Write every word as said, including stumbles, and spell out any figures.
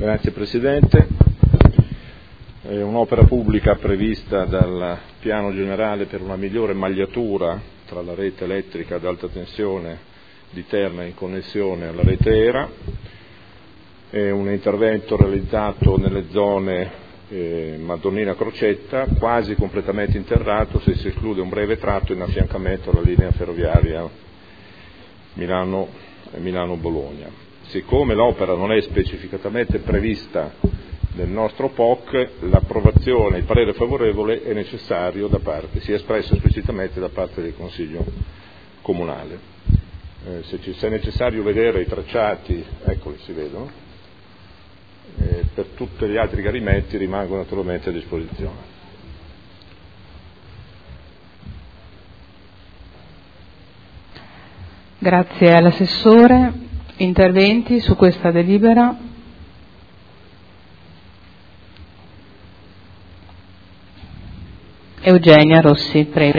Grazie Presidente. È un'opera pubblica prevista dal Piano Generale per una migliore magliatura tra la rete elettrica ad alta tensione di Terna in connessione alla rete ERA. È un intervento realizzato nelle zone eh, Madonnina-Crocetta, quasi completamente interrato se si esclude un breve tratto in affiancamento alla linea ferroviaria Milano, Milano-Bologna. Siccome l'opera non è specificatamente prevista nel nostro P O C, l'approvazione, il parere favorevole è necessario da parte, si è espresso esplicitamente da parte del Consiglio Comunale. Eh, se, ci, se è necessario vedere i tracciati, eccoli, si vedono, eh, per tutti gli altri chiarimenti rimango naturalmente a disposizione. Grazie all'assessore. Interventi su questa delibera? Eugenia Rossi, prego.